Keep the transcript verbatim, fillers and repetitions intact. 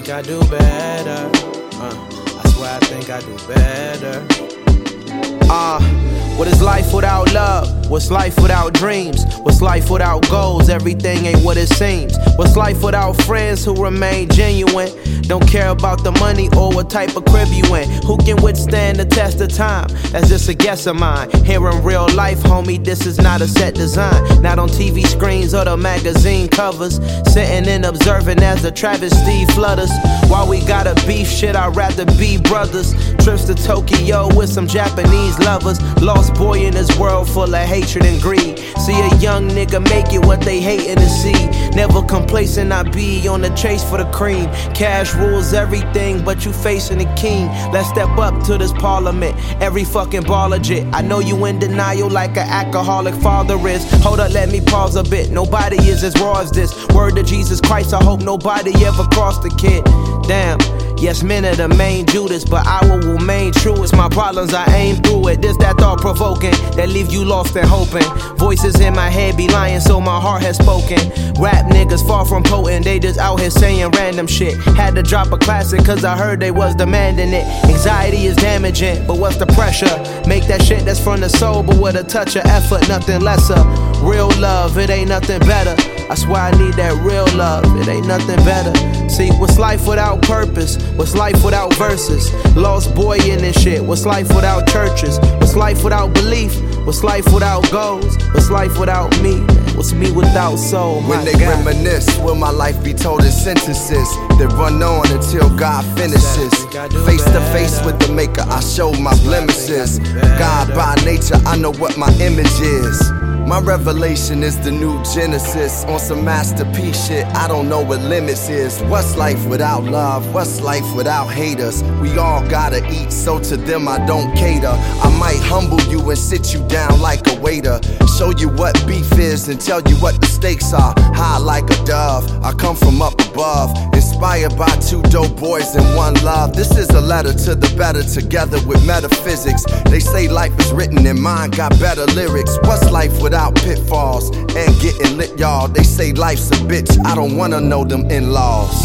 think I do better. Uh, I swear I think I do better. Uh, what is life without love? What's life without dreams? What's life without goals? Everything ain't what it seems. What's life without friends who remain genuine? Don't care about the money or what type of crib you in. Who can withstand the test of time? That's just a guess of mine. Here in real life, homie, this is not a set design. Not on T V screens or the magazine covers. Sitting and observing as the travesty flutters. While we gotta beef shit, I'd rather be brothers. Trips to Tokyo with some Japanese lovers. Lost boy in this world full of hatred and greed. See a young nigga make it what they hating to see. Never complacent, I be on the chase for the cream. Cash rules everything, but you facing the king. Let's step up to this parliament. Every fucking ball legit. I know you in denial like an alcoholic father is. Hold up, let me pause a bit. Nobody is as raw as this. Word to Jesus Christ, I hope nobody ever crossed the kid. Damn. Yes, men are the main Judas, but I will remain true. It's my problems, I aim through it. This that thought provoking that leave you lost and hoping. Voices in my head be lying, so my heart has spoken. Rap niggas far from potent, they just out here saying random shit. Had to drop a classic cause I heard they was demanding it. Anxiety is damaging, but what's the pressure? Make that shit that's from the soul, but with a touch of effort, nothing lesser. Real love, it ain't nothing better. I swear I need that real love, it ain't nothing better. See, what's life without purpose? What's life without verses? Lost boy in this shit. What's life without churches? What's life without belief? What's life without goals? What's life without me? What's me without soul? My when they God. reminisce, will my life be told in sentences that run on until God finishes? Face to face with the maker, I show my blemishes. God by nature, I know what my image is. My revelation is the new Genesis. On some masterpiece shit, I don't know what limits is. What's life without love? What's life without haters? We all gotta eat, so to them I don't cater. I might humble you and sit you down like a waiter. Show you what beef is and tell you what the stakes are. High like a dove, I come from up above. Inspired by two dope boys and one love. This is a letter to the better, together with metaphysics. They say life is written and mine got better lyrics. What's life without Without pitfalls and getting lit, y'all? They say life's a bitch, I don't wanna know them in-laws.